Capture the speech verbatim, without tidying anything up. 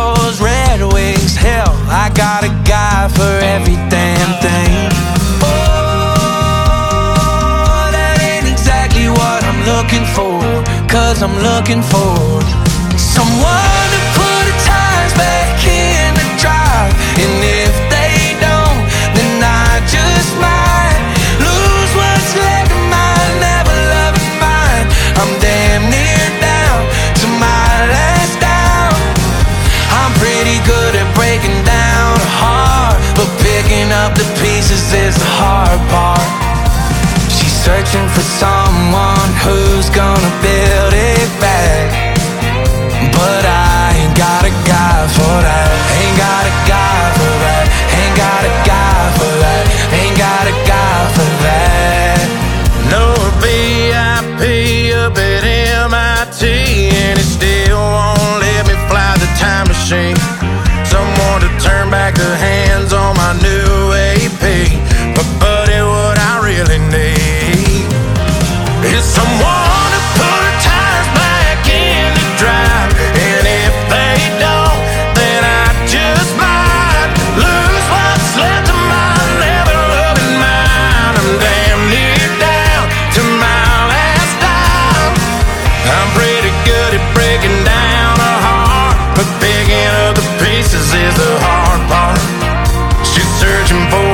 those Red Wings. Hell, I got a guy for every damn thing. Oh, that ain't exactly what I'm looking for, 'cause I'm looking for someone to put the tires back in the drive. And if they don't, then I just might lose what's left of my never loving mind. I'm damn near down to my last down. I'm pretty good at breaking down a heart, but picking up the pieces is the hard part. She's searching for someone who's gonna build it back, but I ain't got a guy for that. Ain't got a guy for that. Ain't got a guy for that. Ain't got a guy for that. No V I P up at M I T, and it still won't let me fly the time machine. Someone to turn back the hands on my new A P. But buddy, what I really need is someone to put the tires back in the drive. And if they don't, then I just might lose what's left of my never loving mind. I'm damn near down to my last dime. I'm pretty good at breaking down a heart, but picking up the pieces is the hard part. She's searching for